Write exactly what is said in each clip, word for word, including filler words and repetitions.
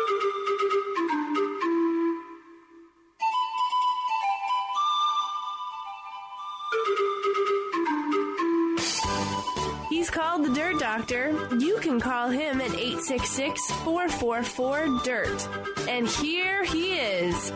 He's called the Dirt Doctor. You can call him at eight six six, four four four, D I R T. And here he is,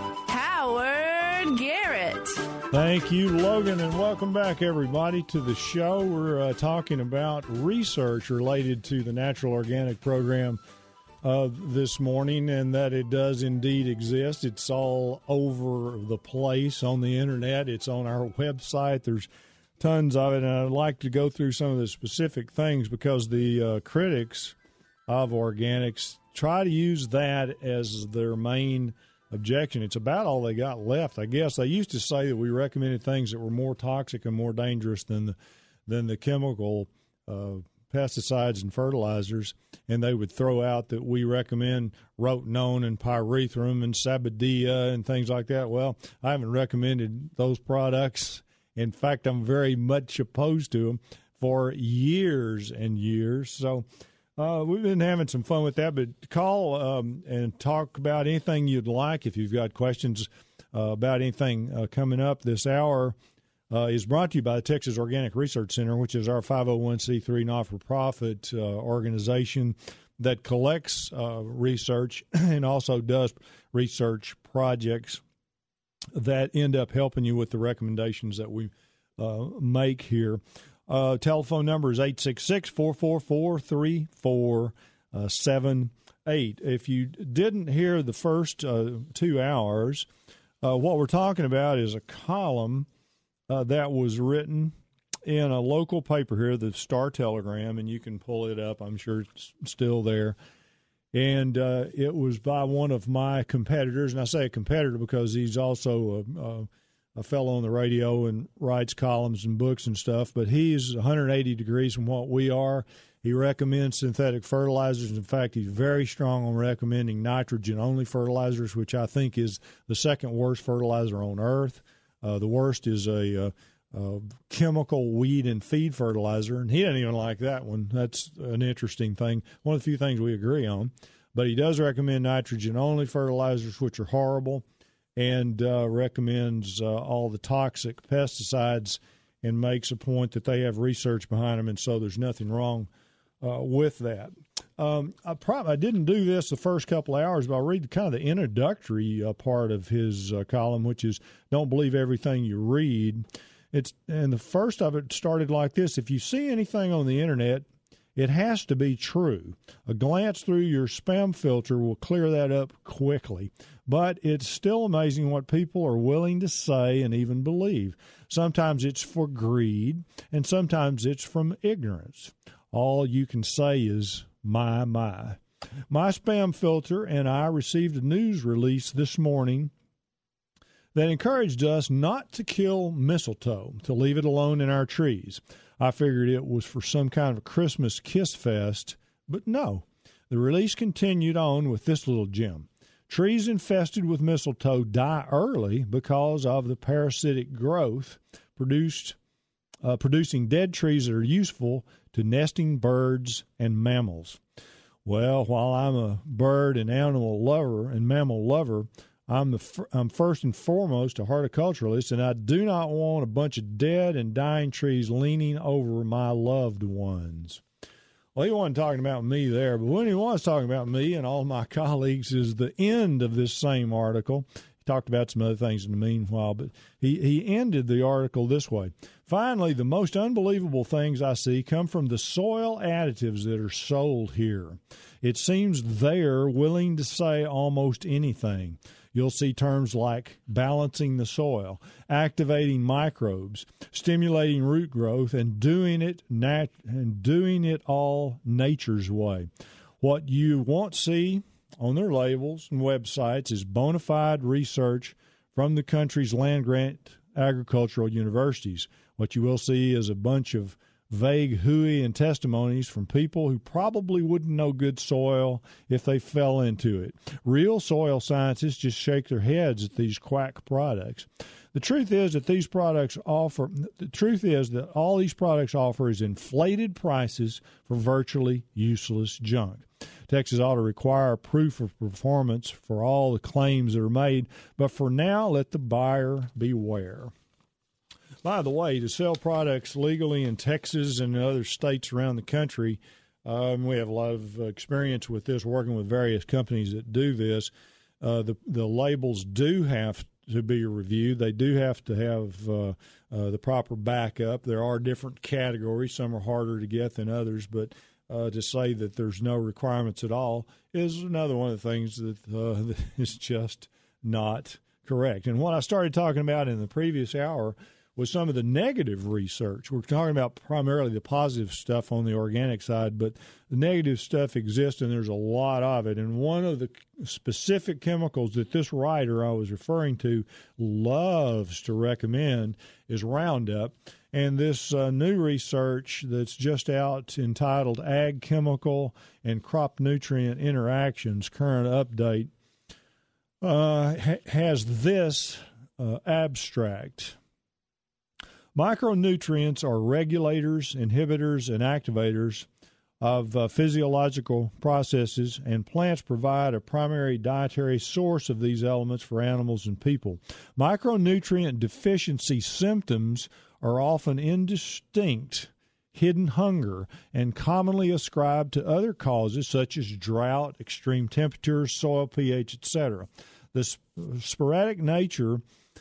Howard Garrett. Thank you, Logan, and welcome back, everybody, to the show. We're uh, talking about research related to the Natural Organic Program uh, this morning, and that it does indeed exist. It's all over the place on the Internet. It's on our website. There's tons of it, and I'd like to go through some of the specific things because the uh, critics of organics try to use that as their main objection. It's about all they got left, I guess. They used to say that we recommended things that were more toxic and more dangerous than the, than the chemical uh, pesticides and fertilizers, and they would throw out that we recommend rotenone and pyrethrum and sabadia and things like that. Well, I haven't recommended those products. In fact, I'm very much opposed to them for years and years. So uh, we've been having some fun with that. But call um, and talk about anything you'd like. If you've got questions uh, about anything uh, coming up this hour, uh, is brought to you by the Texas Organic Research Center, which is our five oh one c three not-for-profit uh, organization that collects uh, research and also does research projects that end up helping you with the recommendations that we uh, make here. Uh, telephone number is eight six six, four four four, three four seven eight. If you didn't hear the first uh, two hours, uh, what we're talking about is a column uh, that was written in a local paper here, the Star Telegram, and you can pull it up. I'm sure it's still there. And uh, it was by one of my competitors, and I say a competitor because he's also a, a, a fellow on the radio and writes columns and books and stuff, but he's one hundred eighty degrees from what we are. He recommends synthetic fertilizers. In fact, he's very strong on recommending nitrogen-only fertilizers, which I think is the second worst fertilizer on earth. Uh, the worst is a, a, a chemical weed and feed fertilizer, and he doesn't even like that one. That's an interesting thing. One of the few things we agree on. But he does recommend nitrogen-only fertilizers, which are horrible, and uh, recommends uh, all the toxic pesticides and makes a point that they have research behind them, and so there's nothing wrong uh, with that. Um, I, prob- I didn't do this the first couple of hours, but I'll read kind of the introductory uh, part of his uh, column, which is don't believe everything you read. It's and the first of it started like this. If you see anything on the Internet, it has to be true. A glance through your spam filter will clear that up quickly. But it's still amazing what people are willing to say and even believe. Sometimes it's for greed, and sometimes it's from ignorance. All you can say is, my, my. My spam filter and I received a news release this morning that encouraged us not to kill mistletoe, to leave it alone in our trees. I figured it was for some kind of a Christmas kiss fest, but no. The release continued on with this little gem. Trees infested with mistletoe die early because of the parasitic growth produced, uh, producing dead trees that are useful to nesting birds and mammals. Well, while I'm a bird and animal lover and mammal lover, I'm the f- I'm first and foremost a horticulturalist, and I do not want a bunch of dead and dying trees leaning over my loved ones. Well, he wasn't talking about me there, but when he was talking about me and all my colleagues is the end of this same article. He talked about some other things in the meanwhile, but he, he ended the article this way. Finally, the most unbelievable things I see come from the soil additives that are sold here. It seems they're willing to say almost anything. You'll see terms like balancing the soil, activating microbes, stimulating root growth, and doing it nat- and doing it all nature's way. What you won't see on their labels and websites is bona fide research from the country's land-grant agricultural universities. What you will see is a bunch of vague hooey and testimonies from people who probably wouldn't know good soil if they fell into it. Real soil scientists just shake their heads at these quack products. The truth is that these products offer, the truth is that all these products offer is inflated prices for virtually useless junk. Texas ought to require proof of performance for all the claims that are made. But for now, let the buyer beware. By the way, to sell products legally in Texas and other states around the country, um, we have a lot of experience with this, working with various companies that do this. Uh, the the labels do have to be reviewed. They do have to have uh, uh, the proper backup. There are different categories. Some are harder to get than others, but uh, to say that there's no requirements at all is another one of the things that uh, that is just not correct. And what I started talking about in the previous hour was some of the negative research. We're talking about primarily the positive stuff on the organic side, but the negative stuff exists, and there's a lot of it. And one of the specific chemicals that this writer I was referring to loves to recommend is Roundup. And this uh, new research that's just out entitled Ag Chemical and Crop Nutrient Interactions, Current Update, uh, ha- has this uh, abstract. Micronutrients are regulators, inhibitors, and activators of uh, physiological processes, and plants provide a primary dietary source of these elements for animals and people. Micronutrient deficiency symptoms are often indistinct, hidden hunger, and commonly ascribed to other causes such as drought, extreme temperatures, soil pH, et cetera. The sp- sporadic nature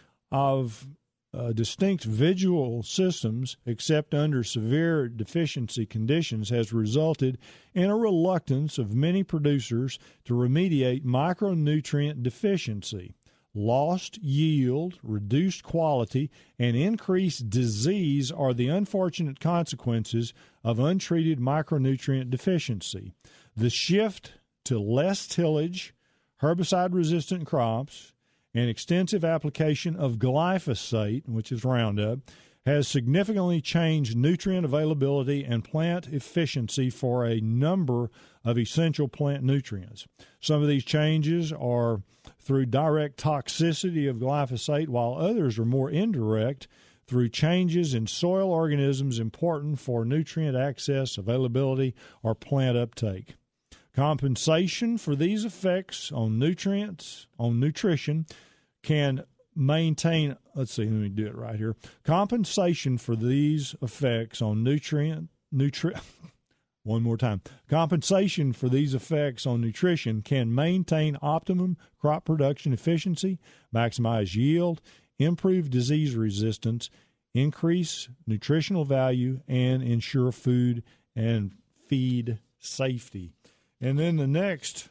of Uh, distinct visual systems, except under severe deficiency conditions, has resulted in a reluctance of many producers to remediate micronutrient deficiency. Lost yield, reduced quality, and increased disease are the unfortunate consequences of untreated micronutrient deficiency. The shift to less tillage, herbicide-resistant crops, and extensive application of glyphosate, which is Roundup, has significantly changed nutrient availability and plant efficiency for a number of essential plant nutrients. Some of these changes are through direct toxicity of glyphosate, while others are more indirect through changes in soil organisms important for nutrient access, availability, or plant uptake. Compensation for these effects on nutrients, on nutrition, can maintain, let's see, let me do it right here. Compensation for these effects on nutrient, nutri, one more time. Compensation for these effects on nutrition can maintain optimum crop production efficiency, maximize yield, improve disease resistance, increase nutritional value, and ensure food and feed safety. And then the next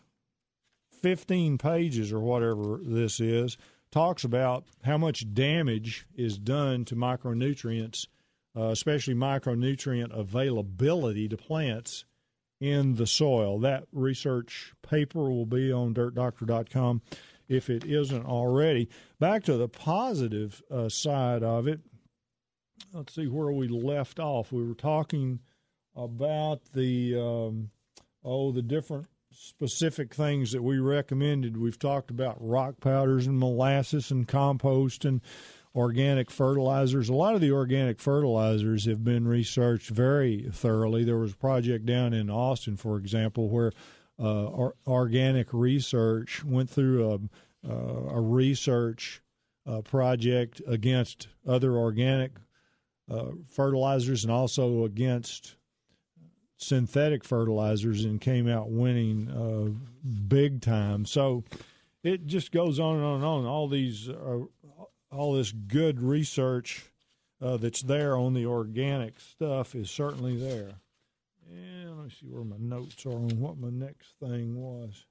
fifteen pages or whatever this is talks about how much damage is done to micronutrients, uh, especially micronutrient availability to plants in the soil. That research paper will be on dirt doctor dot com if it isn't already. Back to the positive uh, side of it, let's see where we left off. We were talking about the... Um, Oh, the different specific things that we recommended. We've talked about rock powders and molasses and compost and organic fertilizers. A lot of the organic fertilizers have been researched very thoroughly. There was a project down in Austin, for example, where uh, or, organic research went through a, uh, a research uh, project against other organic uh, fertilizers and also against synthetic fertilizers and came out winning uh, big time. So it just goes on and on and on. All these, uh, all this good research uh, that's there on the organic stuff is certainly there. And let me see where my notes are on what my next thing was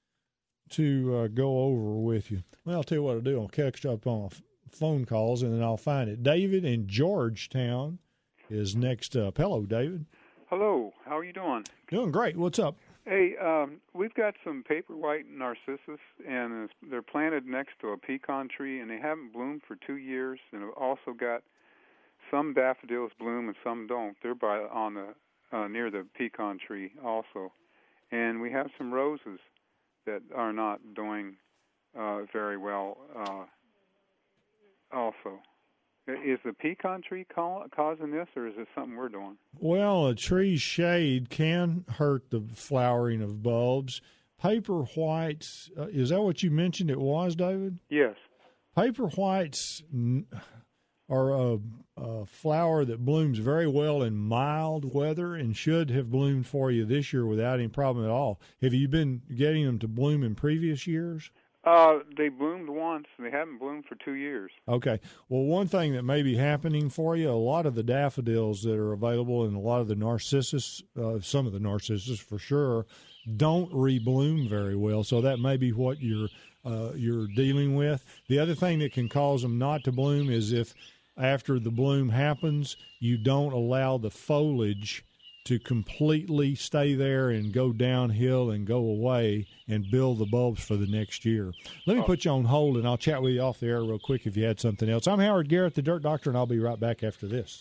to uh, go over with you. Well, I'll tell you what I'll do. I'll catch up on phone calls and then I'll find it. David in Georgetown is next up. Hello, David. Hello, how are you doing? Doing great. What's up? Hey, um, we've got some paper white narcissus, and they're planted next to a pecan tree, and they haven't bloomed for two years. And we've also got some daffodils bloom and some don't. They're by on the uh, near the pecan tree also, and we have some roses that are not doing uh, very well uh, also. Is the pecan tree causing this, or is it something we're doing? Well, a tree's shade can hurt the flowering of bulbs. Paper whites, uh, is that what you mentioned it was, David? Yes. Paper whites are a, a flower that blooms very well in mild weather and should have bloomed for you this year without any problem at all. Have you been getting them to bloom in previous years? Uh, they bloomed once, and they haven't bloomed for two years. Okay. Well, one thing that may be happening for you, a lot of the daffodils that are available and a lot of the narcissus, uh, some of the narcissus for sure, don't rebloom very well. So that may be what you're uh, you're dealing with. The other thing that can cause them not to bloom is if after the bloom happens, you don't allow the foliage to completely stay there and go downhill and go away and build the bulbs for the next year. Let me put you on hold, and I'll chat with you off the air real quick if you had something else. I'm Howard Garrett, the Dirt Doctor, and I'll be right back after this.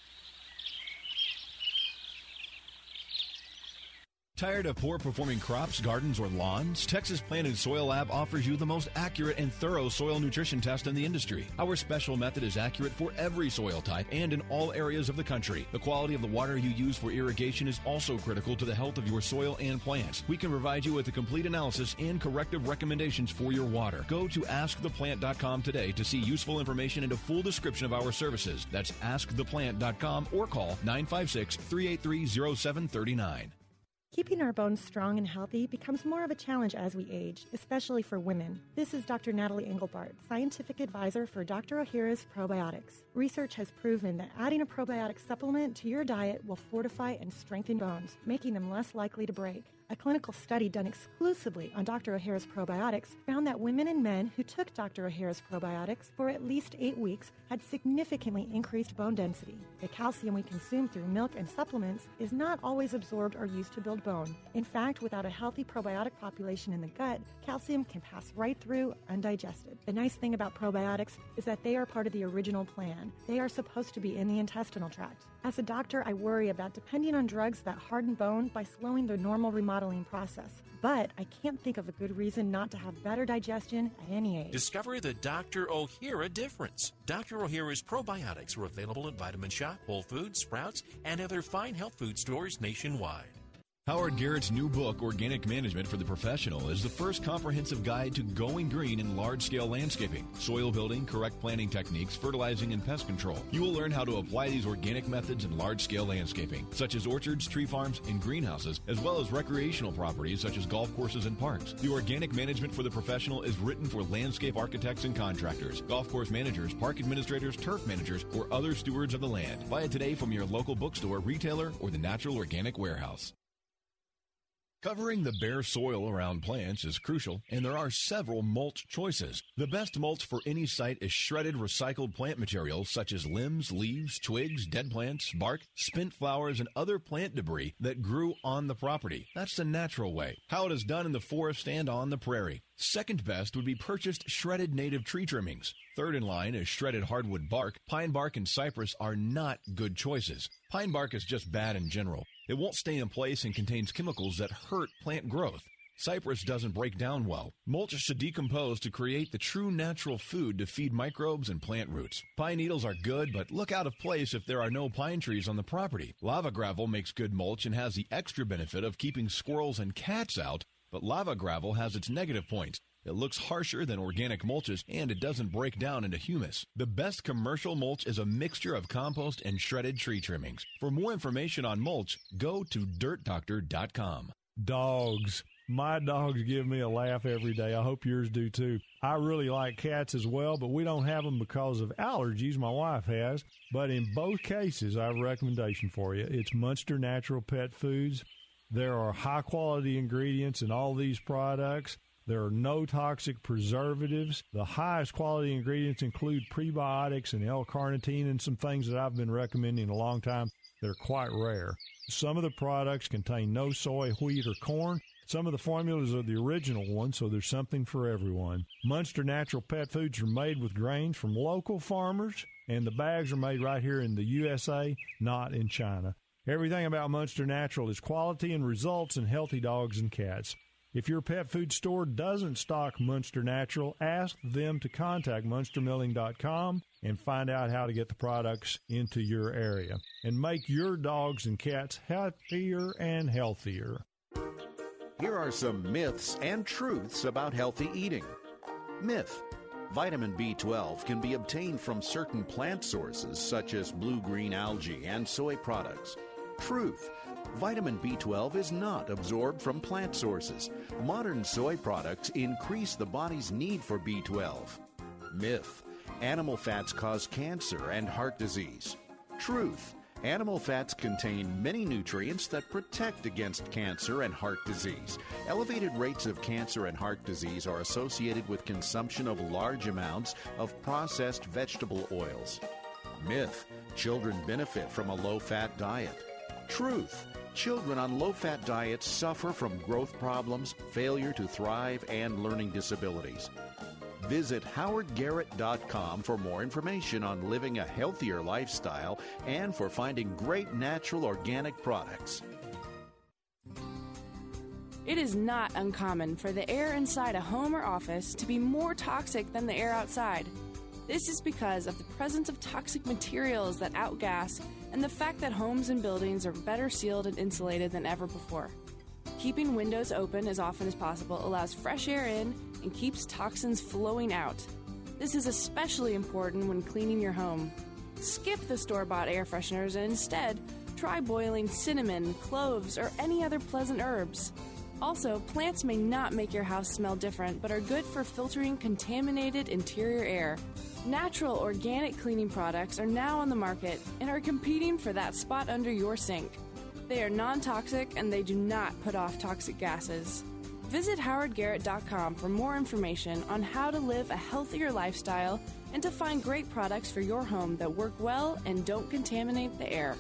Tired of poor-performing crops, gardens, or lawns? Texas Plant and Soil Lab offers you the most accurate and thorough soil nutrition test in the industry. Our special method is accurate for every soil type and in all areas of the country. The quality of the water you use for irrigation is also critical to the health of your soil and plants. We can provide you with a complete analysis and corrective recommendations for your water. Go to ask the plant dot com today to see useful information and a full description of our services. That's ask the plant dot com or call nine five six, three eight three, zero seven three nine. Keeping our bones strong and healthy becomes more of a challenge as we age, especially for women. This is Doctor Natalie Engelbart, scientific advisor for Doctor Ohhira's Probiotics. Research has proven that adding a probiotic supplement to your diet will fortify and strengthen bones, making them less likely to break. A clinical study done exclusively on Doctor Ohhira's Probiotics found that women and men who took Doctor Ohhira's Probiotics for at least eight weeks had significantly increased bone density. The calcium we consume through milk and supplements is not always absorbed or used to build bone. In fact, without a healthy probiotic population in the gut, calcium can pass right through undigested. The nice thing about probiotics is that they are part of the original plan. They are supposed to be in the intestinal tract. As a doctor, I worry about depending on drugs that harden bone by slowing the normal remodeling process. But I can't think of a good reason not to have better digestion at any age. Discover the Doctor Ohhira difference. Doctor Ohhira's probiotics are available at Vitamin Shop, Whole Foods, Sprouts, and other fine health food stores nationwide. Howard Garrett's new book, Organic Management for the Professional, is the first comprehensive guide to going green in large-scale landscaping, soil building, correct planting techniques, fertilizing, and pest control. You will learn how to apply these organic methods in large-scale landscaping, such as orchards, tree farms, and greenhouses, as well as recreational properties such as golf courses and parks. The Organic Management for the Professional is written for landscape architects and contractors, golf course managers, park administrators, turf managers, or other stewards of the land. Buy it today from your local bookstore, retailer, or the Natural Organic Warehouse. Covering the bare soil around plants is crucial, and there are several mulch choices. The best mulch for any site is shredded recycled plant materials such as limbs, leaves, twigs, dead plants, bark, spent flowers, and other plant debris that grew on the property. That's the natural way, how it is done in the forest and on the prairie. Second best would be purchased shredded native tree trimmings. Third in line is shredded hardwood bark. Pine bark and cypress are not good choices. Pine bark is just bad in general. It won't stay in place and contains chemicals that hurt plant growth. Cypress doesn't break down well. Mulch should decompose to create the true natural food to feed microbes and plant roots. Pine needles are good, but look out of place if there are no pine trees on the property. Lava gravel makes good mulch and has the extra benefit of keeping squirrels and cats out, but lava gravel has its negative points. It looks harsher than organic mulches, and it doesn't break down into humus. The best commercial mulch is a mixture of compost and shredded tree trimmings. For more information on mulch, go to dirt doctor dot com. Dogs. My dogs give me a laugh every day. I hope yours do too. I really like cats as well, but we don't have them because of allergies my wife has. But in both cases, I have a recommendation for you. It's Munster Natural Pet Foods. There are high-quality ingredients in all these products. There are no toxic preservatives. The highest quality ingredients include prebiotics and L-carnitine and some things that I've been recommending a long time. They're quite rare. Some of the products contain no soy, wheat, or corn. Some of the formulas are the original ones, so there's something for everyone. Munster Natural Pet Foods are made with grains from local farmers, and the bags are made right here in the U S A, not in China. Everything about Munster Natural is quality and results in healthy dogs and cats. If your pet food store doesn't stock Munster Natural, ask them to contact munster milling dot com and find out how to get the products into your area and make your dogs and cats happier and healthier. Here are some myths and truths about healthy eating. Myth: vitamin B twelve can be obtained from certain plant sources such as blue-green algae and soy products. Truth: vitamin B twelve is not absorbed from plant sources. Modern soy products increase the body's need for B twelve. Myth: animal fats cause cancer and heart disease. Truth: animal fats contain many nutrients that protect against cancer and heart disease. Elevated rates of cancer and heart disease are associated with consumption of large amounts of processed vegetable oils. Myth: children benefit from a low-fat diet. Truth: children on low-fat diets suffer from growth problems, failure to thrive, and learning disabilities. Visit howard garrett dot com for more information on living a healthier lifestyle and for finding great natural organic products. It is not uncommon for the air inside a home or office to be more toxic than the air outside. This is because of the presence of toxic materials that outgas and the fact that homes and buildings are better sealed and insulated than ever before. Keeping windows open as often as possible allows fresh air in and keeps toxins flowing out. This is especially important when cleaning your home. Skip the store-bought air fresheners and instead try boiling cinnamon, cloves, or any other pleasant herbs. Also, plants may not make your house smell different, but are good for filtering contaminated interior air. Natural organic cleaning products are now on the market and are competing for that spot under your sink. They are non-toxic and they do not put off toxic gases. Visit howard garrett dot com for more information on how to live a healthier lifestyle and to find great products for your home that work well and don't contaminate the air.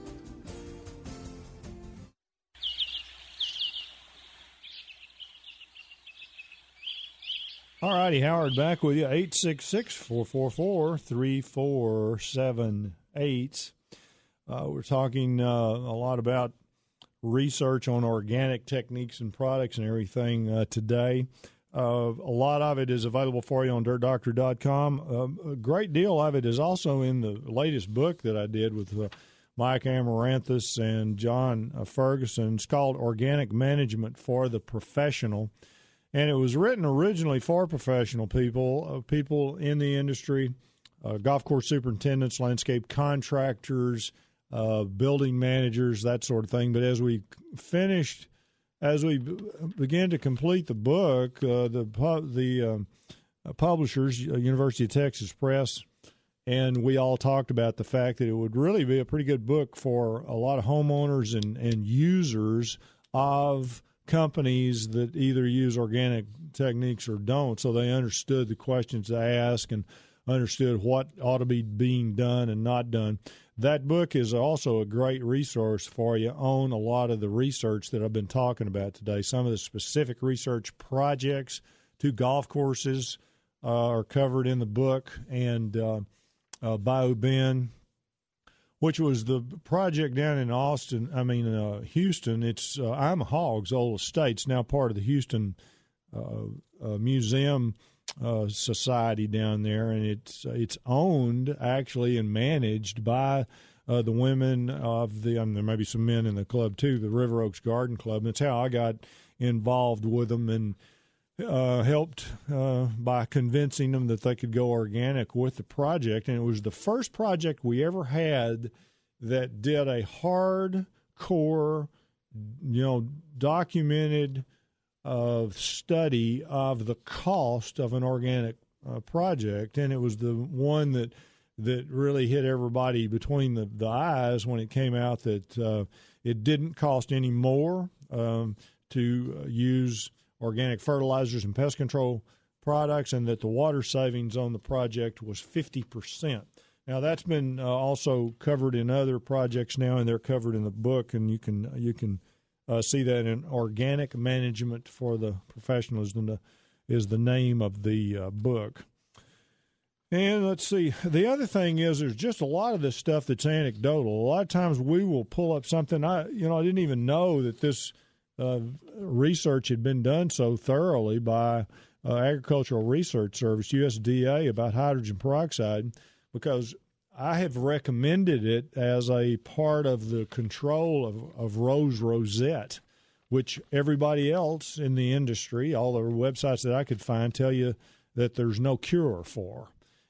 All righty, Howard back with you, eight six six, four four four, three four seven eight. Uh, we're talking uh, a lot about research on organic techniques and products and everything uh, today. Uh, a lot of it is available for you on dirt doctor dot com. Uh, a great deal of it is also in the latest book that I did with uh, Mike Amaranthus and John uh, Ferguson. It's called Organic Management for the Professional. And it was written originally for professional people, uh, people in the industry, uh, golf course superintendents, landscape contractors, uh, building managers, that sort of thing. But as we finished, as we b- began to complete the book, uh, the pu- the um, uh, publishers, uh, University of Texas Press, and we all talked about the fact that it would really be a pretty good book for a lot of homeowners and, and users of companies that either use organic techniques or don't, so they understood the questions to ask and understood what ought to be being done and not done. That book is also a great resource for you on a lot of the research that I've been talking about today. Some of the specific research projects to golf courses uh, are covered in the book, and uh, uh, Bayou Bend, which was the project down in Austin, I mean, uh, Houston. It's uh, I'm Hogg's old estate. It's now part of the Houston uh, uh, Museum uh, Society down there, and it's uh, it's owned, actually, and managed by uh, the women of the, I mean, there may be some men in the club, too, the River Oaks Garden Club. And it's how I got involved with them and uh, helped uh, by convincing them that they could go organic with the project. And it was the first project we ever had that did a hardcore, you know, documented uh, study of the cost of an organic uh, project. And it was the one that that really hit everybody between the, the eyes when it came out that uh, it didn't cost any more um, to uh, use organic fertilizers and pest control products, and that the water savings on the project was fifty percent. Now, that's been uh, also covered in other projects now, and they're covered in the book, and you can you can uh, see that in Organic Management for the Professional is the, is the name of the uh, book. And let's see, the other thing is there's just a lot of this stuff that's anecdotal. A lot of times we will pull up something, I you know, I didn't even know that this uh, research had been done so thoroughly by uh, Agricultural Research Service, U S D A, about hydrogen peroxide. because I have recommended it as a part of the control of, of rose rosette, which everybody else in the industry, all the websites that I could find, tell you that there's no cure for.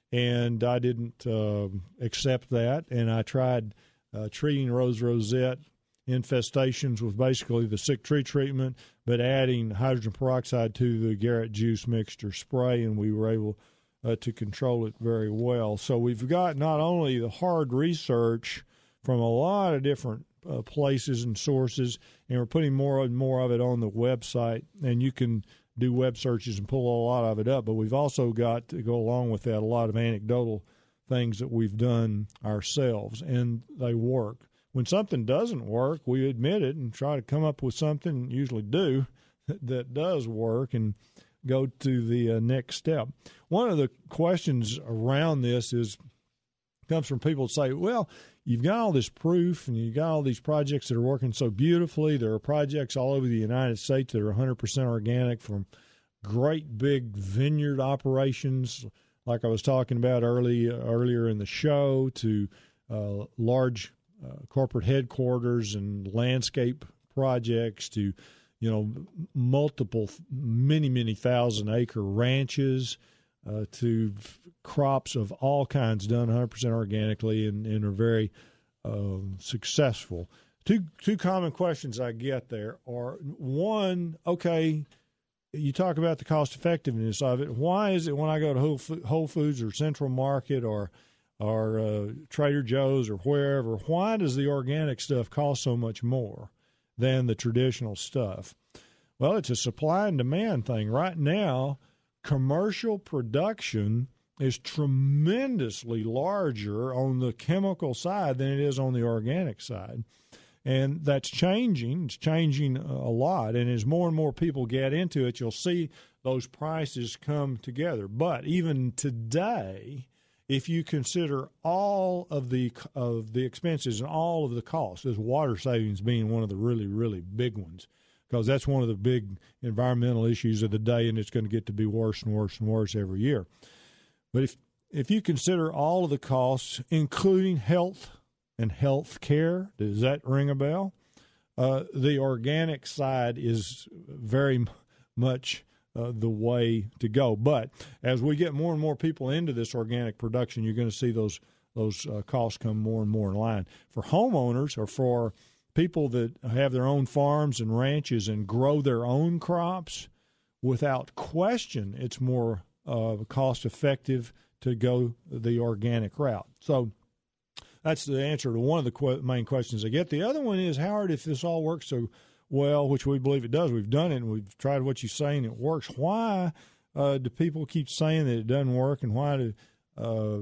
And I didn't uh, accept that, and I tried uh, treating rose rosette infestations with basically the sick tree treatment, but adding hydrogen peroxide to the Garrett juice mixture spray, and we were able uh, to control it very well. So we've got not only the hard research from a lot of different uh, places and sources, and we're putting more and more of it on the website, and you can do web searches and pull a lot of it up, but we've also got to go along with that a lot of anecdotal things that we've done ourselves, and they work. When something doesn't work, we admit it and try to come up with something, usually do, that does work and go to the uh, next step. One of the questions around this is comes from people that say, well, you've got all this proof and you've got all these projects that are working so beautifully. There are projects all over the United States that are one hundred percent organic, from great big vineyard operations, like I was talking about early earlier in the show, to uh, large uh, corporate headquarters and landscape projects, to you know multiple, many, many thousand acre ranches, uh, to f- crops of all kinds done one hundred percent organically and, and are very um, successful. Two two common questions I get there are, one, okay, you talk about the cost effectiveness of it. Why is it when I go to Whole Foods or Central Market or or uh, Trader Joe's or wherever, why does the organic stuff cost so much more than the traditional stuff? Well, it's a supply and demand thing. Right now, commercial production is tremendously larger on the chemical side than it is on the organic side. And that's changing. It's changing a lot. And as more and more people get into it, you'll see those prices come together. But even today, if you consider all of the of the expenses and all of the costs, as water savings being one of the really, really big ones, because that's one of the big environmental issues of the day, and it's going to get to be worse and worse and worse every year. But if if you consider all of the costs, including health and health care, does that ring a bell? Uh, the organic side is very much uh, the way to go. But as we get more and more people into this organic production, you're going to see those those uh, costs come more and more in line. For homeowners or for people that have their own farms and ranches and grow their own crops, without question, it's more uh, cost-effective to go the organic route. So that's the answer to one of the qu- main questions I get. The other one is, Howard, if this all works so well, which we believe it does, we've done it and we've tried what you're saying, it works, why uh, do people keep saying that it doesn't work, and why do uh,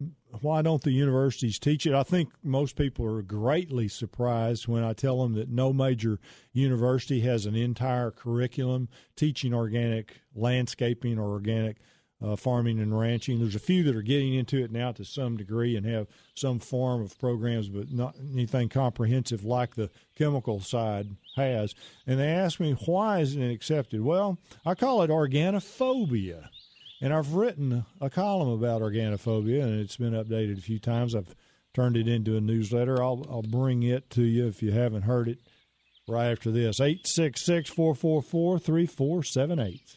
why don't the universities teach it? I think most people are greatly surprised when I tell them that no major university has an entire curriculum teaching organic landscaping or organic Uh, farming and ranching. There's a few that are getting into it now to some degree and have some form of programs, but not anything comprehensive like the chemical side has. And they ask me, why isn't it accepted? Well, I call it organophobia. And I've written a column about organophobia, and it's been updated a few times. I've turned it into a newsletter. I'll, I'll bring it to you if you haven't heard it right after this. eight six six, four four four, three four seven eight.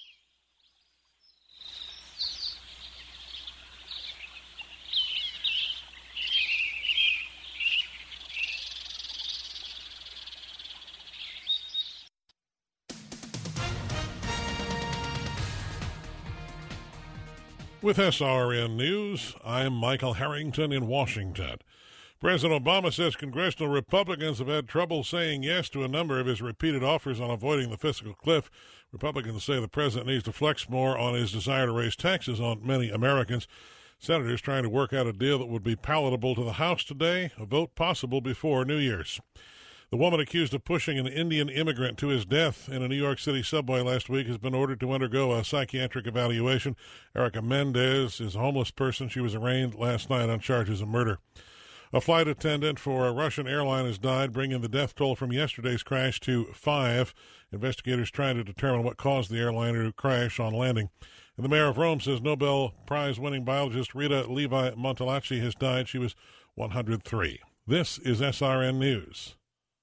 With S R N News, I'm Michael Harrington in Washington. President Obama says congressional Republicans have had trouble saying yes to a number of his repeated offers on avoiding the fiscal cliff. Republicans say the president needs to flex more on his desire to raise taxes on many Americans. Senators trying to work out a deal that would be palatable to the House today, a vote possible before New Year's. The woman accused of pushing an Indian immigrant to his death in a New York City subway last week has been ordered to undergo a psychiatric evaluation. Erica Mendez is a homeless person. She was arraigned last night on charges of murder. A flight attendant for a Russian airline has died, bringing the death toll from yesterday's crash to five. Investigators trying to determine what caused the airliner to crash on landing. And the mayor of Rome says Nobel Prize-winning biologist Rita Levi-Montalcini has died. She was one hundred three. This is S R N News.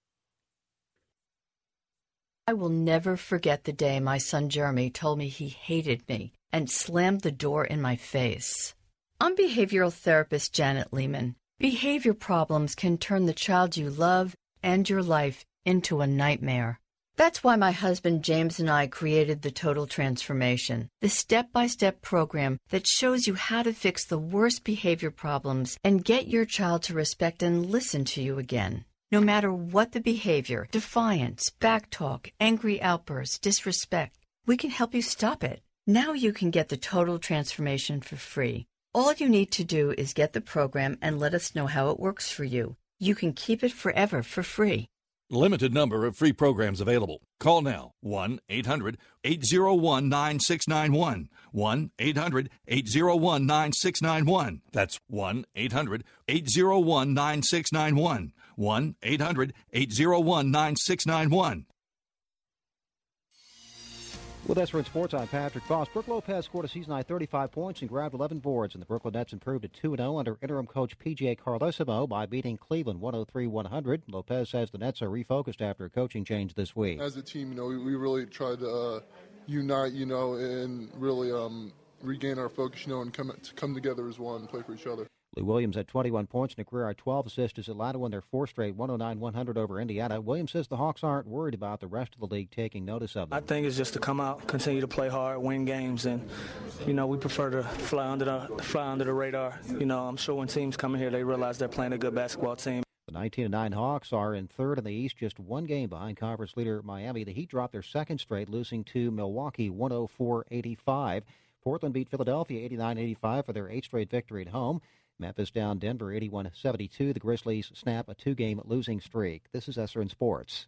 I will never forget the day my son Jeremy told me he hated me and slammed the door in my face. I'm behavioral therapist Janet Lehman. Behavior problems can turn the child you love and your life into a nightmare. That's why my husband James and I created the Total Transformation, the step-by-step program that shows you how to fix the worst behavior problems and get your child to respect and listen to you again. No matter what the behavior, defiance, backtalk, angry outbursts, disrespect, we can help you stop it. Now you can get the Total Transformation for free. All you need to do is get the program and let us know how it works for you. You can keep it forever for free. Limited number of free programs available. Call now, one eight hundred eight oh one nine six nine one, one eight hundred eight oh one nine six nine one. That's one eight hundred eight oh one nine six nine one, one eight hundred eight oh one nine six nine one. With S R N Sports, I'm Patrick Voss. Brooke Lopez scored a season-high thirty-five points and grabbed eleven boards, and the Brooklyn Nets improved to two and oh under interim coach P J Carlesimo by beating Cleveland one oh three one hundred. Lopez says the Nets are refocused after a coaching change this week. As a team, you know, we, we really tried to uh, unite, you know, and really um, regain our focus, you know, and come to come together as one and play for each other. Lou Williams had twenty-one points and a career-high twelve assists as Atlanta won their fourth straight one oh nine one hundred over Indiana. Williams says the Hawks aren't worried about the rest of the league taking notice of them. I think it's just to come out, continue to play hard, win games, and, you know, we prefer to fly under the fly under the radar. You know, I'm sure when teams come in here, they realize they're playing a good basketball team. The nineteen and nine Hawks are in third in the East, just one game behind conference leader Miami. The Heat dropped their second straight, losing to Milwaukee one oh four eighty-five. Portland beat Philadelphia eighty-nine eighty-five for their eighth straight victory at home. Memphis down Denver eighty-one seventy-two. The Grizzlies snap a two-game losing streak. This is S R N Sports.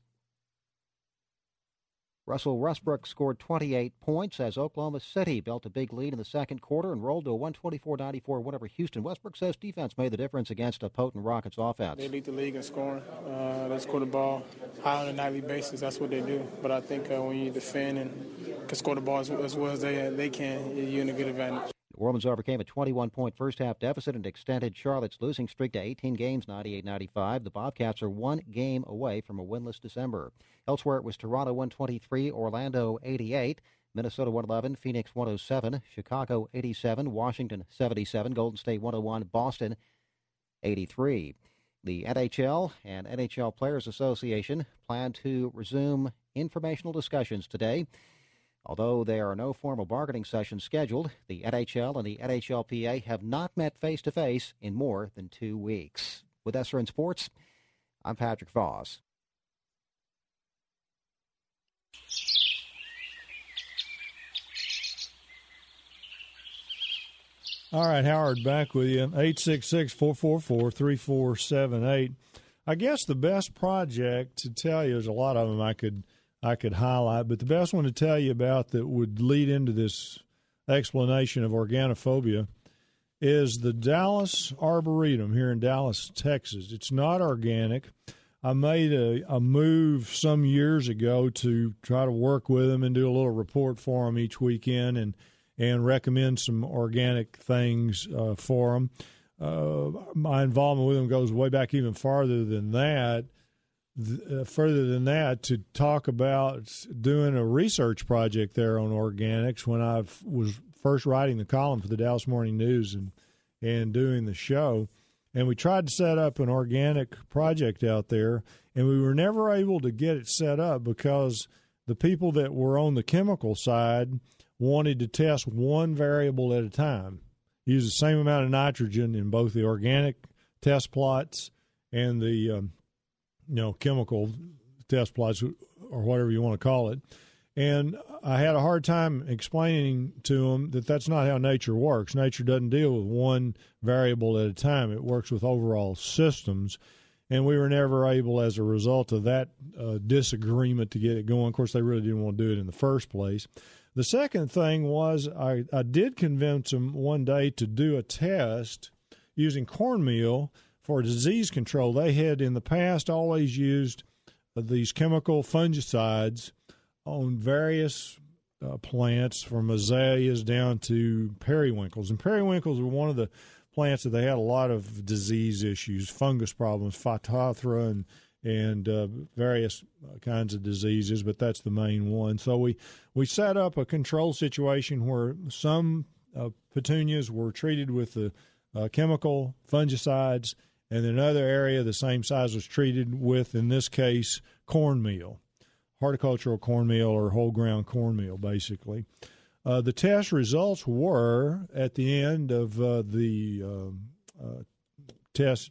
Russell Westbrook scored twenty-eight points as Oklahoma City built a big lead in the second quarter and rolled to a one twenty-four ninety-four win over Houston. Westbrook says defense made the difference against a potent Rockets offense. They lead the league in scoring. Uh, they score the ball high on a nightly basis. That's what they do. But I think uh, when you defend and can score the ball as, as well as they, they can, you're in a good advantage. New Orleans overcame a twenty-one point first-half deficit and extended Charlotte's losing streak to eighteen games, ninety-eight ninety-five. The Bobcats are one game away from a winless December. Elsewhere, it was Toronto one twenty-three, Orlando eighty-eight, Minnesota one eleven, Phoenix one oh seven, Chicago eighty-seven, Washington seventy-seven, Golden State one oh one, Boston eighty-three. The N H L and N H L Players Association plan to resume informational discussions today. Although there are no formal bargaining sessions scheduled, the N H L and the N H L P A have not met face-to-face in more than two weeks. With S R N Sports, I'm Patrick Voss. All right, Howard, back with you. eight six six, four four four, three four seven eight. I guess the best project to tell you, there's a lot of them I could I could highlight, but the best one to tell you about that would lead into this explanation of organophobia is the Dallas Arboretum here in Dallas, Texas. It's not organic. I made a, a move some years ago to try to work with them and do a little report for them each weekend and, and recommend some organic things uh, for them. Uh, my involvement with them goes way back even farther than that. Uh, further than that, to talk about doing a research project there on organics when I was first writing the column for the Dallas Morning News and, and doing the show. And we tried to set up an organic project out there, and we were never able to get it set up because the people that were on the chemical side wanted to test one variable at a time, use the same amount of nitrogen in both the organic test plots and the um, you know, chemical test plots or whatever you want to call it. And I had a hard time explaining to them that that's not how nature works. Nature doesn't deal with one variable at a time. It works with overall systems. And we were never able, as a result of that uh, disagreement, to get it going. Of course, they really didn't want to do it in the first place. The second thing was I, I did convince them one day to do a test using cornmeal for disease control. They had in the past always used these chemical fungicides on various uh, plants, from azaleas down to periwinkles. And periwinkles are one of the plants that they had a lot of disease issues, fungus problems, Phytophthora and and uh, various kinds of diseases, but that's the main one. So we, we set up a control situation where some uh, petunias were treated with the uh, chemical fungicides, and in another area the same size was treated with, in this case, cornmeal, horticultural cornmeal or whole ground cornmeal, basically. Uh, the test results were, at the end of uh, the uh, uh, test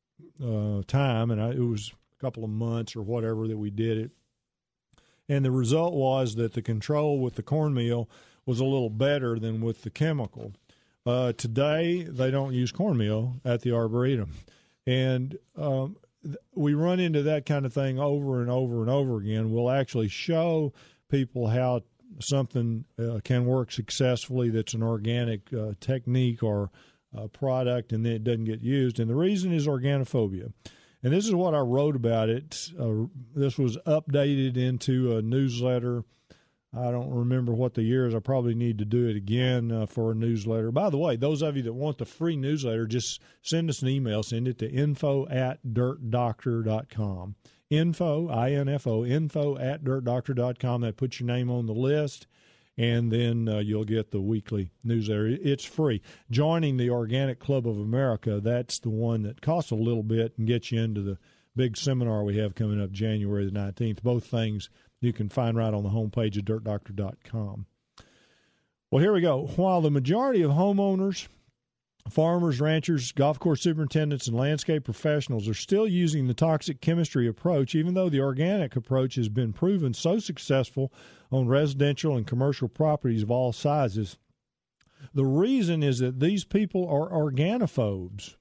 uh, time, and I, it was couple of months or whatever that we did it. And the result was that the control with the cornmeal was a little better than with the chemical. Uh, today, they don't use cornmeal at the Arboretum. And um, th- we run into that kind of thing over and over and over again. We'll actually show people how something uh, can work successfully that's an organic uh, technique or uh, product, and then it doesn't get used. And the reason is organophobia. And this is what I wrote about it. Uh, this was updated into a newsletter. I don't remember what the year is. I probably need to do it again uh, for a newsletter. By the way, those of you that want the free newsletter, just send us an email. Send it to info at dirt doctor dot com. Info, I N F O, info at dirt doctor dot com. That puts your name on the list, and then uh, you'll get the weekly newsletter. It's free. Joining the Organic Club of America, that's the one that costs a little bit and gets you into the big seminar we have coming up January the nineteenth. Both things you can find right on the homepage of dirt doctor dot com. Well, here we go. While the majority of homeowners, farmers, ranchers, golf course superintendents, and landscape professionals are still using the toxic chemistry approach, even though the organic approach has been proven so successful on residential and commercial properties of all sizes, the reason is that these people are organophobes.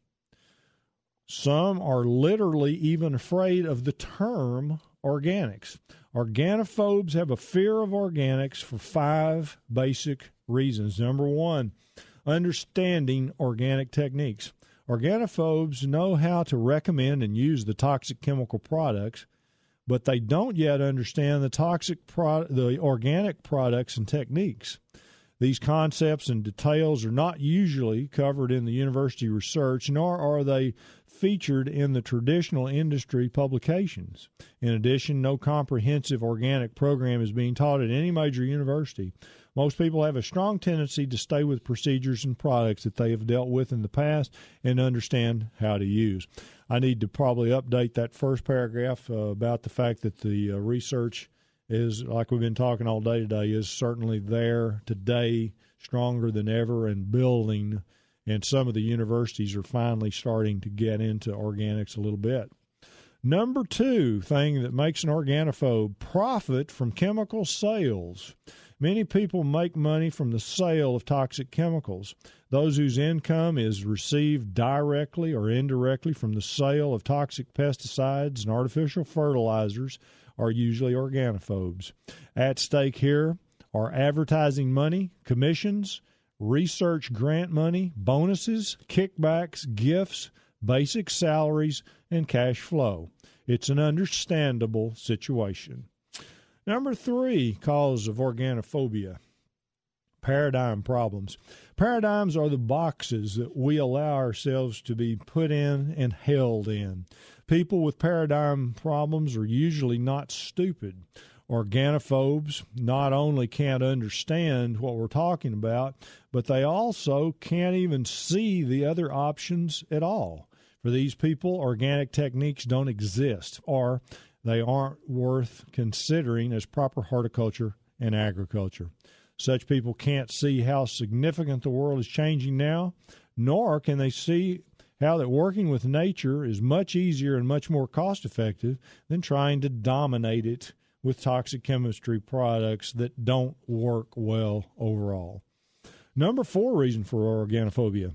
Some are literally even afraid of the term organics. Organophobes have a fear of organics for five basic reasons. Number one, understanding organic techniques. Organophobes know how to recommend and use the toxic chemical products, but they don't yet understand the toxic pro- the organic products and techniques. These concepts and details are not usually covered in the university research, nor are they featured in the traditional industry publications. In addition, no comprehensive organic program is being taught at any major university. Most people have a strong tendency to stay with procedures and products that they have dealt with in the past and understand how to use. I need to probably update that first paragraph uh, about the fact that the uh, research is, like we've been talking all day today, is certainly there today, stronger than ever, and building. And some of the universities are finally starting to get into organics a little bit. Number two thing that makes an organophobe: profit from chemical sales. Many people make money from the sale of toxic chemicals. Those whose income is received directly or indirectly from the sale of toxic pesticides and artificial fertilizers are usually organophobes. At stake here are advertising money, commissions, research grant money, bonuses, kickbacks, gifts, basic salaries, and cash flow. It's an understandable situation. Number three cause of organophobia: paradigm problems. Paradigms are the boxes that we allow ourselves to be put in and held in. People with paradigm problems are usually not stupid. Organophobes not only can't understand what we're talking about, but they also can't even see the other options at all. For these people, organic techniques don't exist, or they aren't worth considering as proper horticulture and agriculture. Such people can't see how significant the world is changing now, nor can they see how that working with nature is much easier and much more cost-effective than trying to dominate it with toxic chemistry products that don't work well overall. Number four reason for organophobia: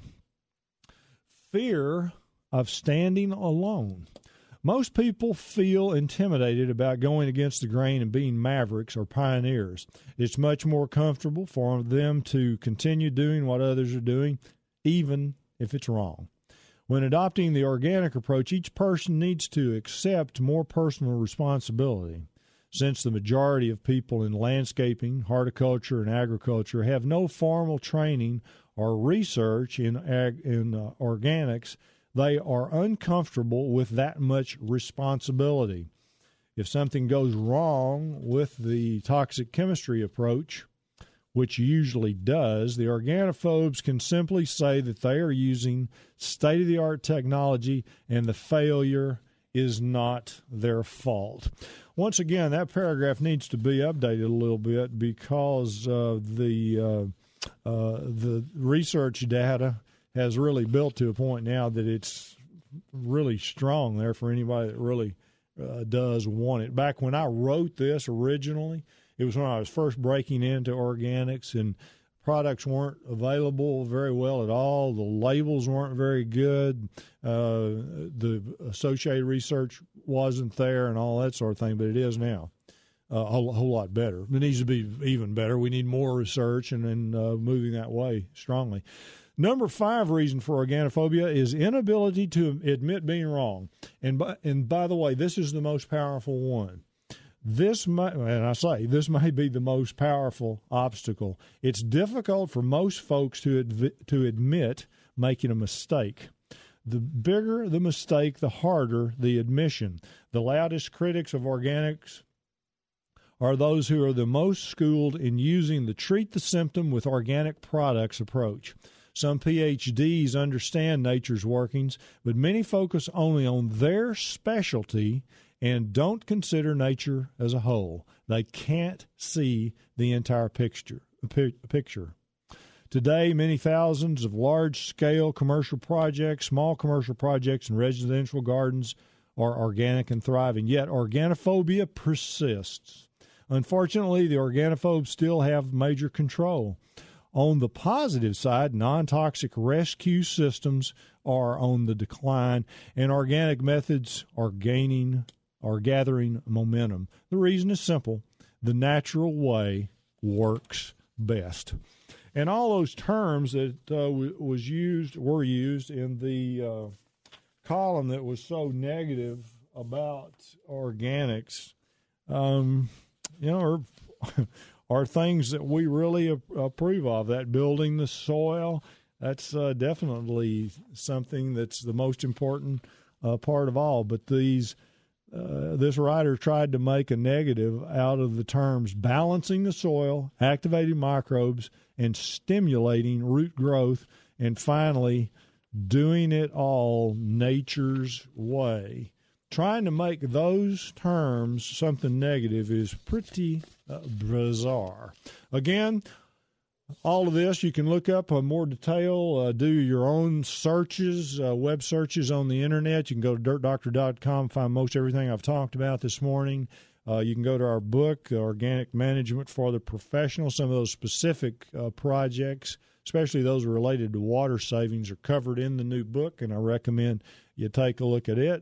fear of standing alone. Most people feel intimidated about going against the grain and being mavericks or pioneers. It's much more comfortable for them to continue doing what others are doing, even if it's wrong. When adopting the organic approach, each person needs to accept more personal responsibility. since the majority of people in landscaping, horticulture, and agriculture have no formal training or research in ag- in uh, organics, they are uncomfortable with that much responsibility. If something goes wrong with the toxic chemistry approach, which usually does, the organophobes can simply say that they are using state-of-the-art technology and the failure is not their fault. Once again, that paragraph needs to be updated a little bit because uh, the uh, uh, the research data has really built to a point now that it's really strong there for anybody that really uh, does want it. Back when I wrote this originally, it was when I was first breaking into organics, and products weren't available very well at all. The labels weren't very good. Uh, the associated research wasn't there and all that sort of thing, but it is now. Uh, a whole, whole lot better. It needs to be even better. We need more research and then uh, moving that way strongly. Number five reason for organophobia is inability to admit being wrong. And by, and by the way, this is the most powerful one. This may, and I say this may be the most powerful obstacle. It's difficult for most folks to adv- to admit making a mistake. The bigger the mistake, the harder the admission. The loudest critics of organics are those who are the most schooled in using the treat the symptom with organic products approach. Some P H Ds understand nature's workings, but many focus only on their specialty and don't consider nature as a whole. They can't see the entire picture. picture. Today, many thousands of large-scale commercial projects, small commercial projects, and residential gardens are organic and thriving, yet organophobia persists. Unfortunately, the organophobes still have major control. On the positive side, non-toxic rescue systems are on the decline, and organic methods are gaining are gathering momentum. The reason is simple. The natural way works best. And all those terms that uh, w- was used were used in the uh, column that was so negative about organics, um, you know, are, are things that we really a- approve of. That building the soil, that's uh, definitely something that's the most important uh, part of all. But these Uh, this writer tried to make a negative out of the terms balancing the soil, activating microbes, and stimulating root growth, and finally, doing it all nature's way. Trying to make those terms something negative is pretty uh, bizarre. Again, all of this you can look up in more detail, uh, do your own searches, uh, web searches on the internet. You can go to dirt doctor dot com, find most everything I've talked about this morning. Uh, you can go to our book, Organic Management for the Professional. Some of those specific uh, projects, especially those related to water savings, are covered in the new book, and I recommend you take a look at it.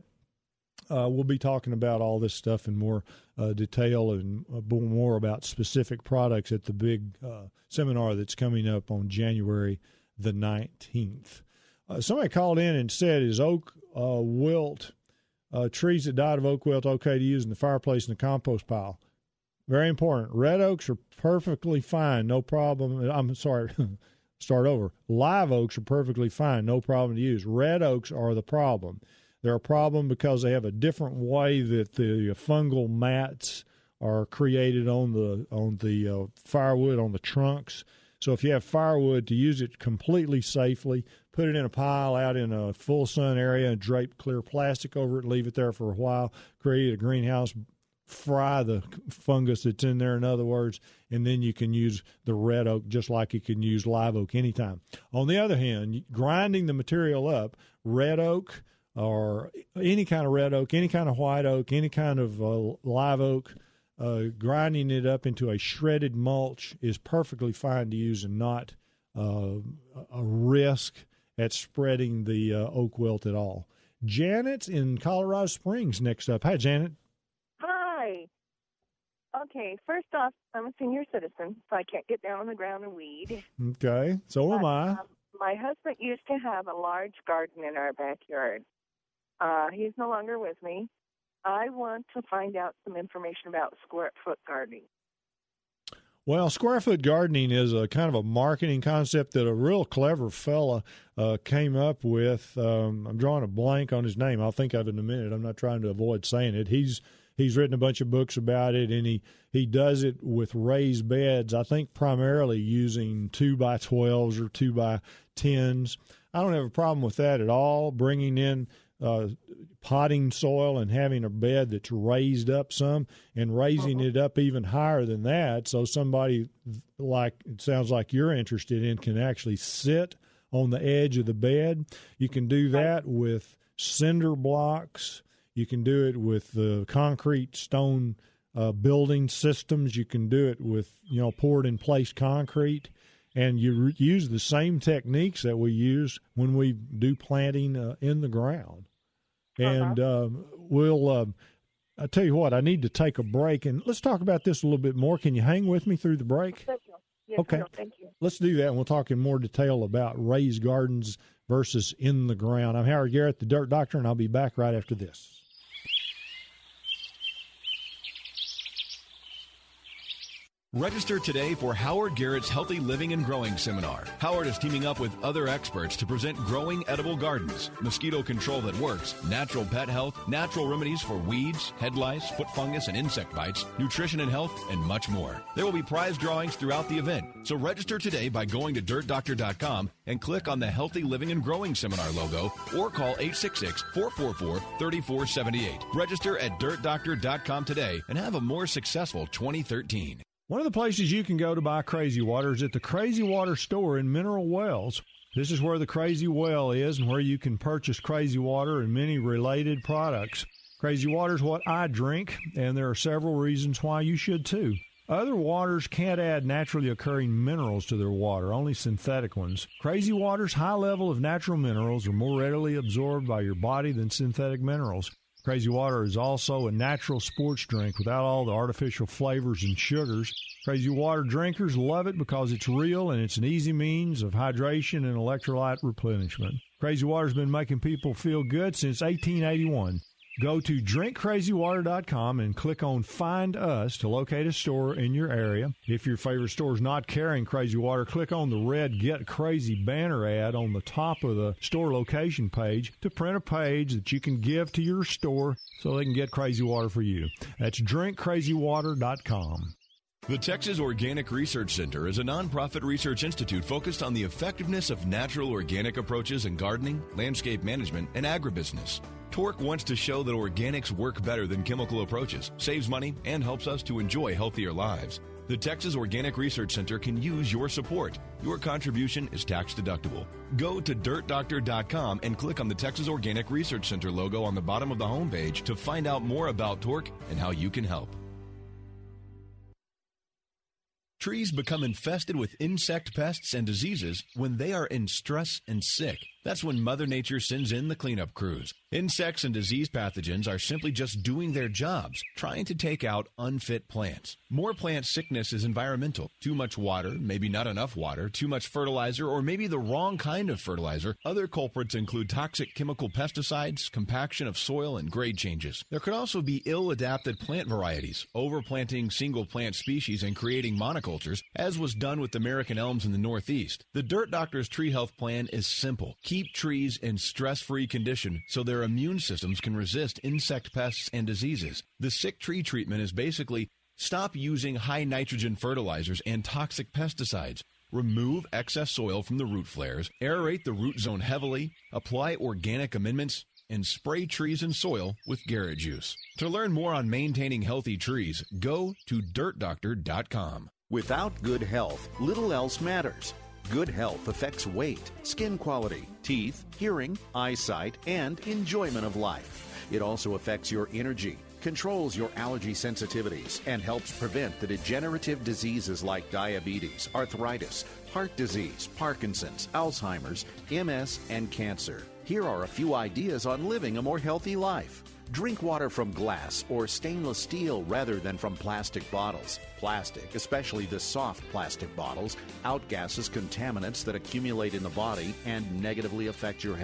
Uh, we'll be talking about all this stuff in more uh, detail and uh, more about specific products at the big uh, seminar that's coming up on January the nineteenth. Uh, somebody called in and said, is oak uh, wilt, uh, trees that died of oak wilt, okay to use in the fireplace and the compost pile? Very important. Red oaks are perfectly fine, no problem. I'm sorry, start over. Live oaks are perfectly fine, no problem to use. Red oaks are the problem. They're a problem because they have a different way that the fungal mats are created on the on the uh, firewood, on the trunks. So if you have firewood, to use it completely safely, put it in a pile out in a full sun area and drape clear plastic over it, leave it there for a while, create a greenhouse, fry the fungus that's in there, in other words, and then you can use the red oak just like you can use live oak anytime. On the other hand, grinding the material up, red oak, or any kind of red oak, any kind of white oak, any kind of uh, live oak, uh, grinding it up into a shredded mulch is perfectly fine to use and not uh, a risk at spreading the uh, oak wilt at all. Janet's in Colorado Springs next up. Hi, Janet. Hi. Okay, first off, I'm a senior citizen, so I can't get down on the ground and weed. Okay, so am but, I. Um, my husband used to have a large garden in our backyard. Uh, he's no longer with me. I want to find out some information about square foot gardening. Well, square foot gardening is a kind of a marketing concept that a real clever fella uh, came up with. Um, I'm drawing a blank on his name. I'll think of it in a minute. I'm not trying to avoid saying it. He's he's written a bunch of books about it, and he, he does it with raised beds, I think primarily using two by twelves or two by tens. I don't have a problem with that at all, bringing in uh, potting soil and having a bed that's raised up some and raising uh-huh. it up even higher than that, so somebody like it sounds like you're interested in can actually sit on the edge of the bed. You can do that with cinder blocks. You can do it with the concrete stone uh, building systems. You can do it with, you know, poured in place concrete. And you re- use the same techniques that we use when we do planting uh, in the ground. And uh-huh. uh, we'll, uh, I'll tell you what, I need to take a break. And let's talk about this a little bit more. Can you hang with me through the break? Yes, okay. No, thank you. Let's do that, and we'll talk in more detail about raised gardens versus in the ground. I'm Howard Garrett, the Dirt Doctor, and I'll be back right after this. Register today for Howard Garrett's Healthy Living and Growing Seminar. Howard is teaming up with other experts to present growing edible gardens, mosquito control that works, natural pet health, natural remedies for weeds, head lice, foot fungus, and insect bites, nutrition and health, and much more. There will be prize drawings throughout the event, so register today by going to dirt doctor dot com and click on the Healthy Living and Growing Seminar logo or call eight six six, four four four, three four seven eight. Register at dirt doctor dot com today and have a more successful twenty thirteen. One of the places you can go to buy Crazy Water is at the Crazy Water store in Mineral Wells. This is where the Crazy Well is and where you can purchase Crazy Water and many related products. Crazy Water is what I drink, and there are several reasons why you should too. Other waters can't add naturally occurring minerals to their water, only synthetic ones. Crazy Water's high level of natural minerals are more readily absorbed by your body than synthetic minerals. Crazy Water is also a natural sports drink without all the artificial flavors and sugars. Crazy Water drinkers love it because it's real and it's an easy means of hydration and electrolyte replenishment. Crazy Water's been making people feel good since eighteen eighty-one. Go to drink crazy water dot com and click on Find Us to locate a store in your area. If your favorite store is not carrying Crazy Water, click on the red Get Crazy banner ad on the top of the store location page to print a page that you can give to your store so they can get Crazy Water for you. That's drink crazy water dot com. The Texas Organic Research Center is a nonprofit research institute focused on the effectiveness of natural organic approaches in gardening, landscape management, and agribusiness. Torque wants to show that organics work better than chemical approaches, saves money, and helps us to enjoy healthier lives. The Texas Organic Research Center can use your support. Your contribution is tax deductible. Go to dirt doctor dot com and click on the Texas Organic Research Center logo on the bottom of the homepage to find out more about Torque and how you can help. Trees become infested with insect pests and diseases when they are in stress and sick. That's when Mother Nature sends in the cleanup crews. Insects and disease pathogens are simply just doing their jobs, trying to take out unfit plants. More plant sickness is environmental. Too much water, maybe not enough water, too much fertilizer, or maybe the wrong kind of fertilizer. Other culprits include toxic chemical pesticides, compaction of soil, and grade changes. There could also be ill-adapted plant varieties, overplanting single plant species and creating monocultures, as was done with American elms in the Northeast. The Dirt Doctor's Tree Health Plan is simple. Keep trees in stress-free condition so their immune systems can resist insect pests and diseases. The sick tree treatment is basically stop using high nitrogen fertilizers and toxic pesticides. Remove excess soil from the root flares, aerate the root zone heavily, apply organic amendments, and spray trees and soil with Garrett Juice. To learn more on maintaining healthy trees, go to dirt doctor dot com. Without good health, little else matters. Good health affects weight, skin quality, teeth, hearing, eyesight, and enjoyment of life. It also affects your energy, controls your allergy sensitivities, and helps prevent the degenerative diseases like diabetes, arthritis, heart disease, Parkinson's, Alzheimer's, M S, and cancer. Here are a few ideas on living a more healthy life. Drink water from glass or stainless steel rather than from plastic bottles. Plastic, especially the soft plastic bottles, outgasses contaminants that accumulate in the body and negatively affect your health.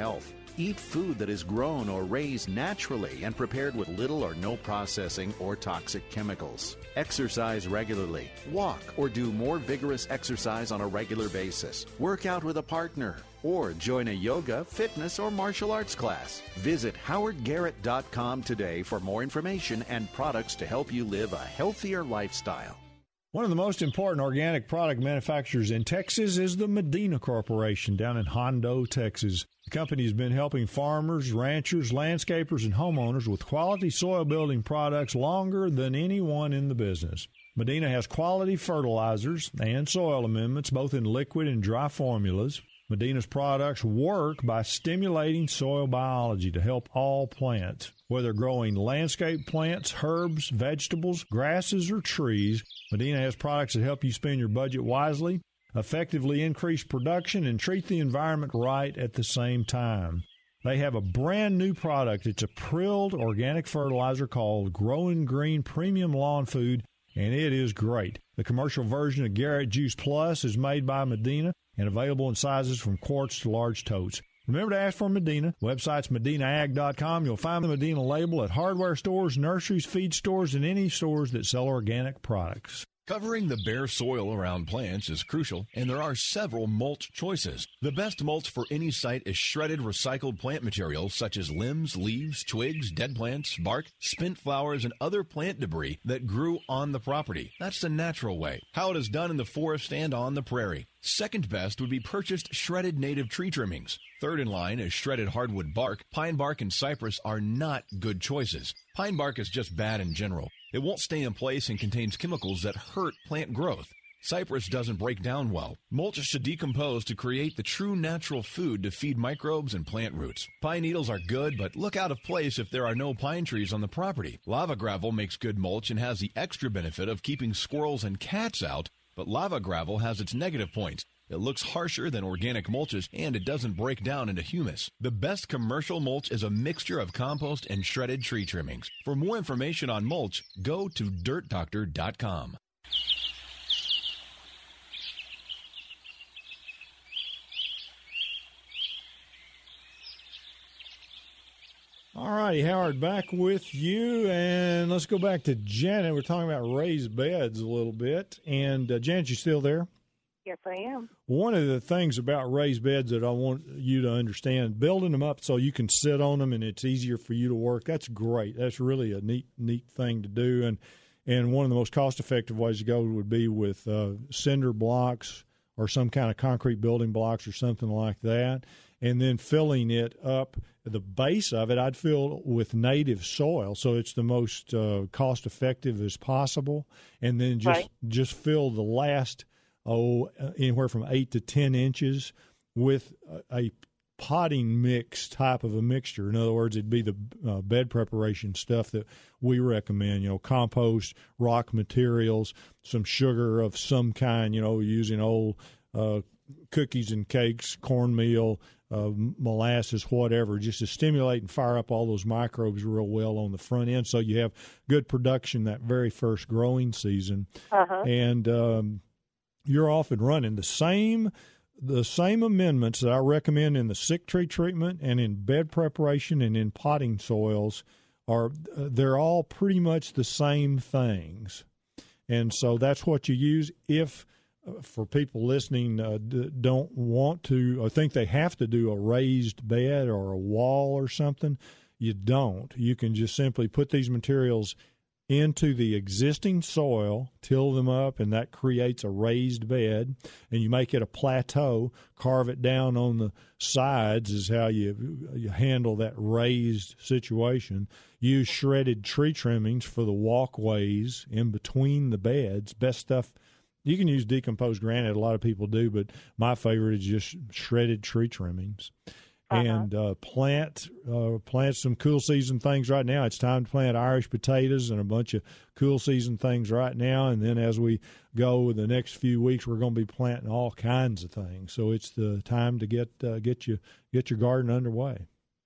Eat food that is grown or raised naturally and prepared with little or no processing or toxic chemicals. Exercise regularly. Walk or do more vigorous exercise on a regular basis. Work out with a partner. Or join a yoga, fitness, or martial arts class. Visit howard garrett dot com today for more information and products to help you live a healthier lifestyle. One of the most important organic product manufacturers in Texas is the Medina Corporation down in Hondo, Texas. The company has been helping farmers, ranchers, landscapers, and homeowners with quality soil building products longer than anyone in the business. Medina has quality fertilizers and soil amendments, both in liquid and dry formulas. Medina's products work by stimulating soil biology to help all plants. Whether growing landscape plants, herbs, vegetables, grasses, or trees, Medina has products that help you spend your budget wisely, effectively increase production, and treat the environment right at the same time. They have a brand new product. It's a prilled organic fertilizer called Growing Green Premium Lawn Food, and it is great. The commercial version of Garrett Juice Plus is made by Medina and available in sizes from quarts to large totes. Remember to ask for Medina. Website's medina ag dot com. You'll find the Medina label at hardware stores, nurseries, feed stores, and any stores that sell organic products. Covering the bare soil around plants is crucial, and there are several mulch choices. The best mulch for any site is shredded recycled plant materials such as limbs, leaves, twigs, dead plants, bark, spent flowers, and other plant debris that grew on the property. That's the natural way, how it is done in the forest and on the prairie. Second best would be purchased shredded native tree trimmings. Third in line is shredded hardwood bark. Pine bark and cypress are not good choices. Pine bark is just bad in general. It won't stay in place and contains chemicals that hurt plant growth. Cypress doesn't break down well. Mulch should decompose to create the true natural food to feed microbes and plant roots. Pine needles are good, but look out of place if there are no pine trees on the property. Lava gravel makes good mulch and has the extra benefit of keeping squirrels and cats out, but lava gravel has its negative points. It looks harsher than organic mulches, and it doesn't break down into humus. The best commercial mulch is a mixture of compost and shredded tree trimmings. For more information on mulch, go to dirt doctor dot com. All righty, Howard, back with you, and let's go back to Janet. We're talking about raised beds a little bit, and uh, Janet, you still there? Yes, I am. One of the things about raised beds that I want you to understand, building them up so you can sit on them and it's easier for you to work, that's great. That's really a neat, neat thing to do. And and one of the most cost-effective ways to go would be with uh, cinder blocks or some kind of concrete building blocks or something like that, and then filling it up. The base of it, I'd fill with native soil, so it's the most uh, cost-effective as possible, and then just right. just fill the last oh, anywhere from eight to ten inches with a, a potting mix type of a mixture. In other words, it'd be the uh, bed preparation stuff that we recommend, you know, compost, rock materials, some sugar of some kind, you know, using old uh, cookies and cakes, cornmeal, uh, molasses, whatever, just to stimulate and fire up all those microbes real well on the front end so you have good production that very first growing season. Uh-huh. And, um, you're off and running. The same the same amendments that I recommend in the sick tree treatment and in bed preparation and in potting soils are they're all pretty much the same things. And so that's what you use. If uh, for people listening uh, d- don't want to or think they have to do a raised bed or a wall or something, you don't. You can just simply put these materials into the existing soil, till them up, and that creates a raised bed, and you make it a plateau, carve it down on the sides is how you you handle that raised situation. Use shredded tree trimmings for the walkways in between the beds. Best stuff. You can use decomposed granite, a lot of people do, but my favorite is just shredded tree trimmings. Uh-huh. And uh, plant uh, plant some cool season things right now. It's time to plant Irish potatoes and a bunch of cool season things right now. And then as we go the next few weeks, we're going to be planting all kinds of things. So it's the time to get uh, get you get your garden underway.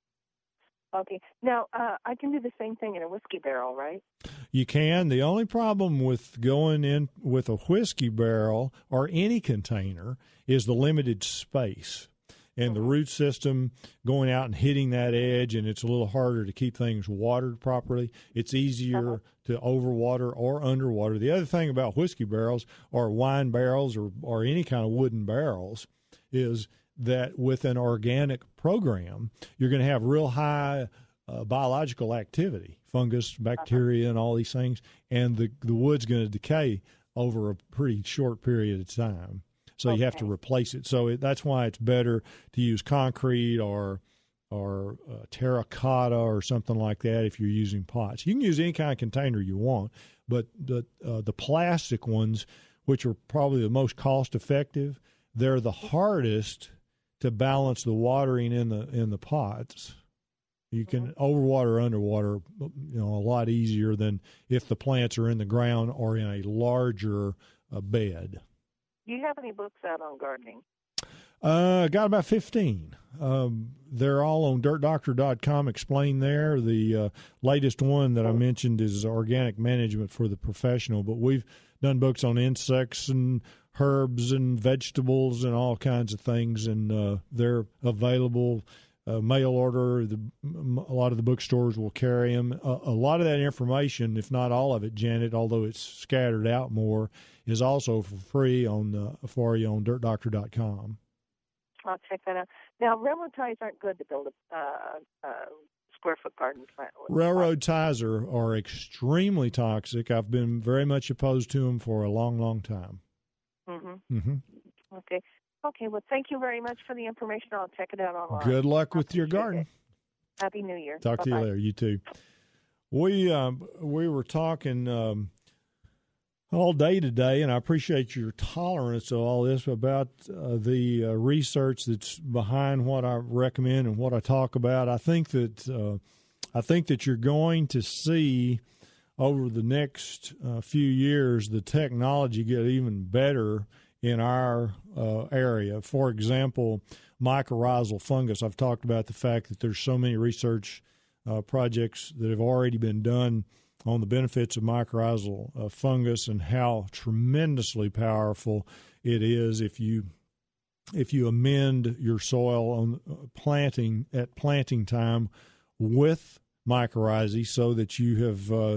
Okay. Now uh, I can do the same thing in a whiskey barrel, right? You can. The only problem with going in with a whiskey barrel or any container is the limited space. and the root system going out and hitting that edge, and it's a little harder to keep things watered properly. It's easier to overwater or underwater. The other thing about whiskey barrels or wine barrels or, or any kind of wooden barrels is that with an organic program, you're going to have real high uh, biological activity, fungus, bacteria, and all these things, and the, the wood's going to decay over a pretty short period of time. So okay. you have to replace it. So it, that's why it's better to use concrete or or uh, terracotta or something like that if you're using pots. You can use any kind of container you want, but the uh, the plastic ones, which are probably the most cost effective, they're the hardest to balance the watering in the in the pots. You can mm-hmm. overwater or underwater, you know, a lot easier than if the plants are in the ground or in a larger uh, bed. Do you have any books out on gardening? Uh, got about fifteen. Um, they're all on dirt doctor dot com. Explain there. The uh, latest one that I mentioned is Organic Management for the Professional, but we've done books on insects and herbs and vegetables and all kinds of things, and uh, they're available. Uh, mail order. The, a lot of the bookstores will carry them. Uh, a lot of that information, if not all of it, Janet, although it's scattered out more, is also for free on uh, for you on dirt doctor dot com. I'll check that out. Now, railroad ties aren't good to build a uh, uh, square foot garden plant with. Railroad ties are, are extremely toxic. I've been very much opposed to them for a long, long time. Mm-hmm. Mm-hmm. Okay. Okay, well, thank you very much for the information. I'll check it out online. Good luck with your garden. It. Happy New Year. Talk Bye-bye. to you later. You too. We um, we were talking um, all day today, and I appreciate your tolerance of all this about uh, the uh, research that's behind what I recommend and what I talk about. I think that uh, I think that you're going to see over the next uh, few years the technology get even better in our uh, area. For example, mycorrhizal fungus. I've talked about the fact that there's so many research uh, projects that have already been done on the benefits of mycorrhizal uh, fungus and how tremendously powerful it is if you if you amend your soil on uh, planting at planting time with mycorrhizae so that you have uh,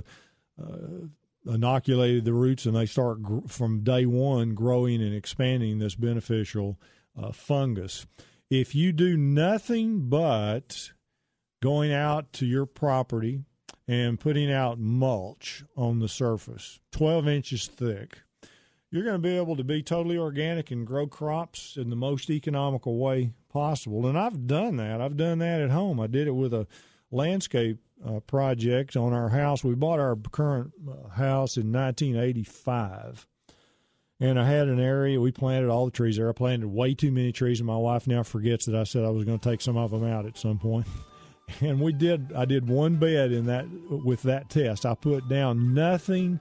uh, inoculated the roots and they start gr- from day one growing and expanding this beneficial uh, fungus. If you do nothing but going out to your property and putting out mulch on the surface, twelve inches thick, you're going to be able to be totally organic and grow crops in the most economical way possible. And I've done that. I've done that at home. I did it with a landscape Uh, project on our house. We bought our current uh, house in nineteen eighty-five, and I had an area. We planted all the trees there. I planted way too many trees, and my wife now forgets that I said I was going to take some of them out at some point. And we did. I did one bed in that with that test. I put down nothing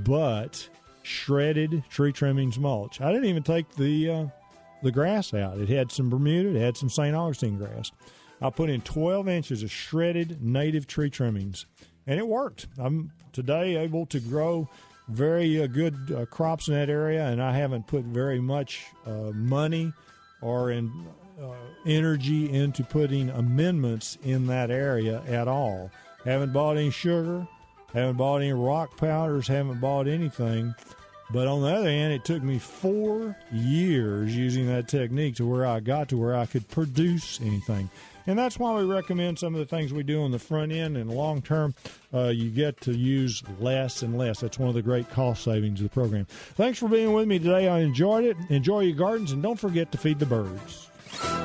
but shredded tree trimmings mulch. I didn't even take the uh, the grass out. It had some Bermuda. It had some Saint Augustine grass. I put in twelve inches of shredded native tree trimmings, and it worked. I'm today able to grow very uh, good uh, crops in that area, and I haven't put very much uh, money or in, uh, energy into putting amendments in that area at all. Haven't bought any sugar, haven't bought any rock powders, haven't bought anything. But on the other hand, it took me four years using that technique to where I got to where I could produce anything. And that's why we recommend some of the things we do on the front end. And long term, uh, you get to use less and less. That's one of the great cost savings of the program. Thanks for being with me today. I enjoyed it. Enjoy your gardens, and don't forget to feed the birds.